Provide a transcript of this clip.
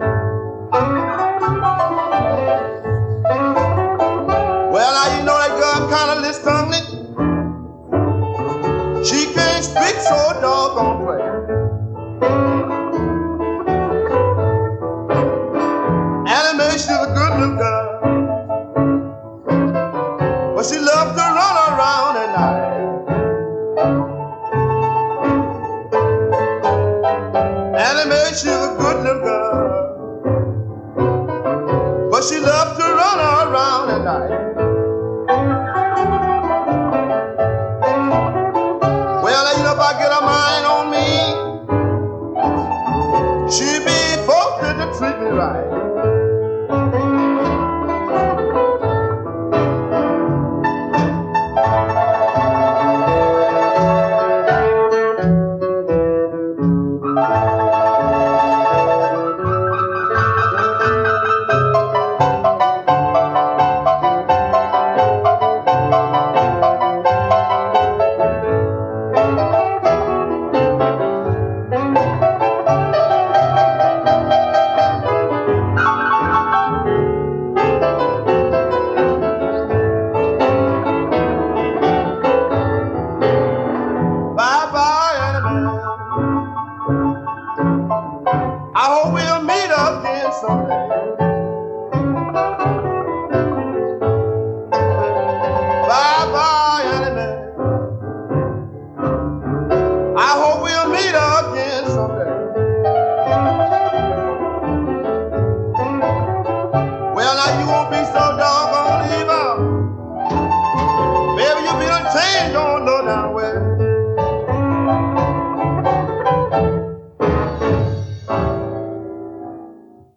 Well, now you know that girl kind of listen. She can't speak so doggone plain. Annie Mae, she's a good little girl, but she loves to run around at night. Annie Mae, she's a good little girl, but she loves to run around at night. Well, you know, if I get her mind on me, she be forced to treat me right. I hope we'll meet again someday. Bye bye, Annie Mae. I hope we'll meet again someday. Well, now you won't be so doggone evil. Baby, you be done changed on no down way.